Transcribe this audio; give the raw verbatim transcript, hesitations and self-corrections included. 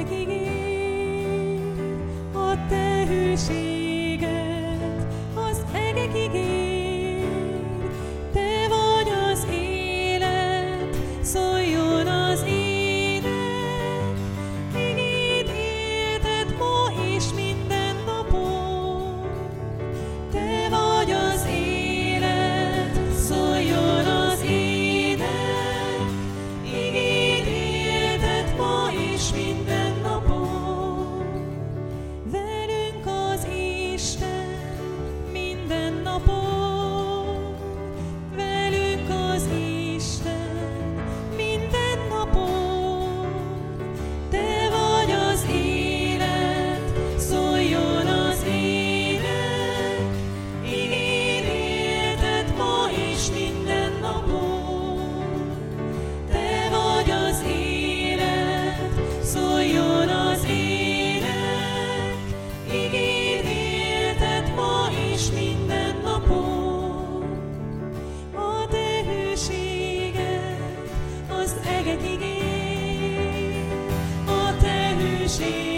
egek ígér a te hűséget, az egek ígér, te vagy az élet, szóljon az ének, igéd éltet ma és minden napon, te vagy az élet, szóljon az ének, igéd éltet ma és minden napon. Velünk az Isten minden napon, velünk az Isten minden napon, te vagy az élet, szóljon az ének, igéd éltet ma és minden napon, te vagy az élet, szóljon az ének, igéd éltet ma és minden napon. A te hűséged az egek ígér, a te hűséged